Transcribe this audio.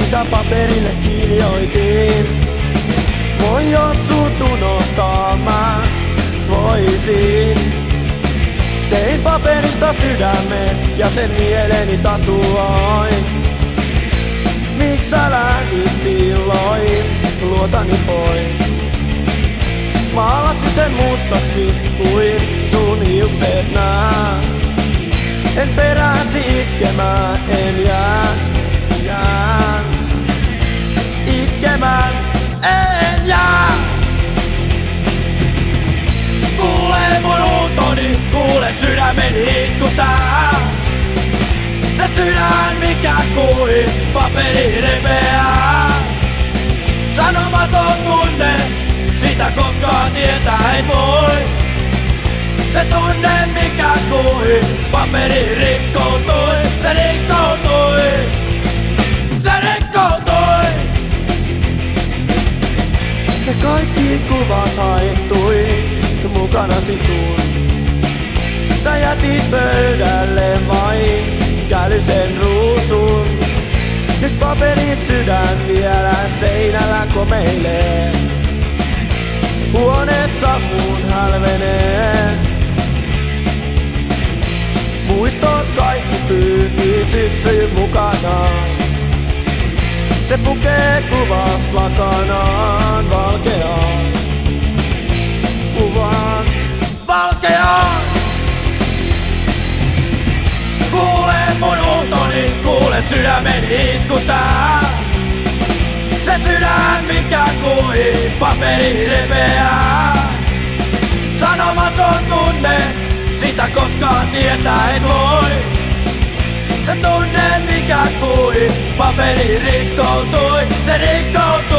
mitä paperille kirjoitin. Voi jos sut unohtaa mä voisin. Tein paperista sydämen ja sen mieleni tatuoin. Miks sä lähdit silloin luotani pois? Maalasin sen mustaksi kuin sun hiukset nää. En peräsi itkemään, en jää. Itkemään, en jää. Kuule mun huutoni, kuule sydämeni itku tää. Se sydän mikä kuin paperi repeää. Sanomaton tunne, sitä koskaan tietää ei voi. Se tunne mikä kuin paperi rikkoutui. Se rikkoutui. Se rikkoutui. Ja kaikki kuvat haihtui mukanasi sun. Sä jätit pöydälle vain kälysen ruusun. Nyt paperin sydän vielä seinällä komeilee. Huoneessa mun hälvenee. Muistot kaikki pyykit syksyn mukanaan. Se pukee kuvas lakanaan valkeaan. Kuvaan valkeaan. Kuule mun huutoni, kuule sydämeni itku tää. Se sydän mikä kuin paperi repeää. Sanomaton tunne, sitä koskaan tietää et voi. Se tunne mikä kuin paperi rikkoutui. Se rikkoutui.